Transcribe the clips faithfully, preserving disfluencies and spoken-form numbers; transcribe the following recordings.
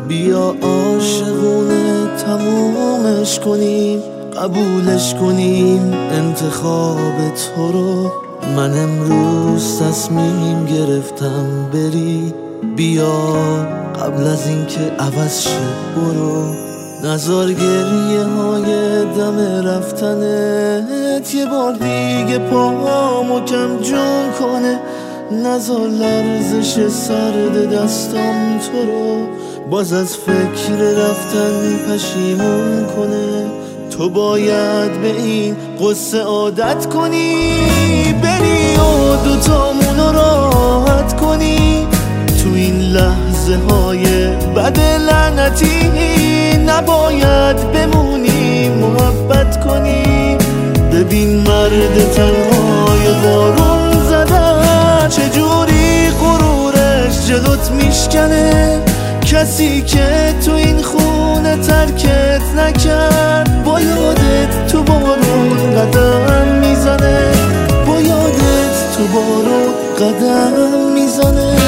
بیا عاشقونه تمومش کنیم، قبولش کنیم انتخاب تو رو. من امروز تصمیم گرفتم بری، بیا قبل از اینکه عوض شه برو. نزار گریه های دم رفتنت یه بار دیگه پاهامو کم جون کنه. نزار لرزش سرد دستام تو رو باز از فکر رفتن پشیمون کنه. تو باید به این قصه عادت کنی، بری و دوتامونو راحت کنی. تو این لحظه های بد لعنتی نباید بمونی، محبت کنی. ببین مرد تنهای بارون زدن چجوری غرورش جلوت میشکنه. کسی که تو این خونه ترکت نکرد با یادت تو بارون قدم میزنه، با یادت تو بارون قدم میزنه.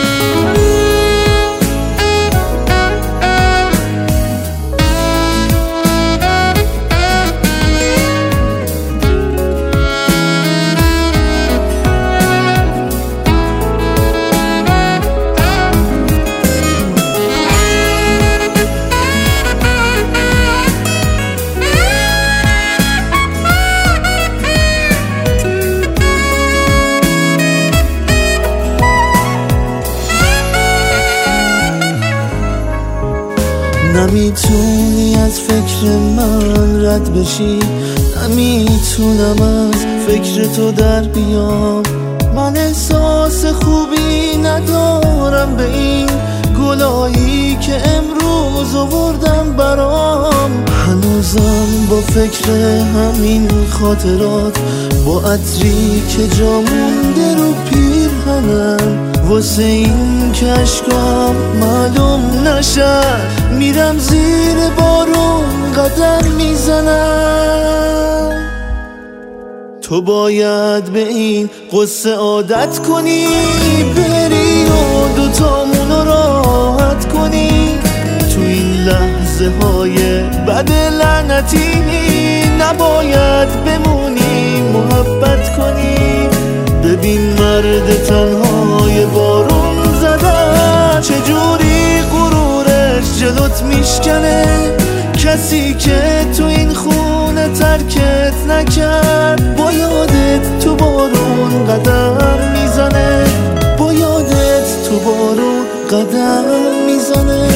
نمیتونی از فکر من رد بشی، نمیتونم از فکر تو در بیام. من احساس خوبی ندارم به این گلایی که امروز آوردم برام. هنوزم با فکر همین خاطرات، با عطری که جا مونده رو پیرهنم. واسه این که اشکام معلوم نشه میرم زیر بارون قدم میزنم. تو باید به این قصه عادت کنی، بری و دوتامونو راحت کنی. تو این لحظه های بد لعنتی نباید بمونی، محبت کنی. ببین مرد تنهای بارون زدن چجوری غرورش جلوت میشکنه. کسی که تو این خونه ترکت نکرد با یادت تو بارون قدم میزنه، با یادت تو بارون قدم میزنه.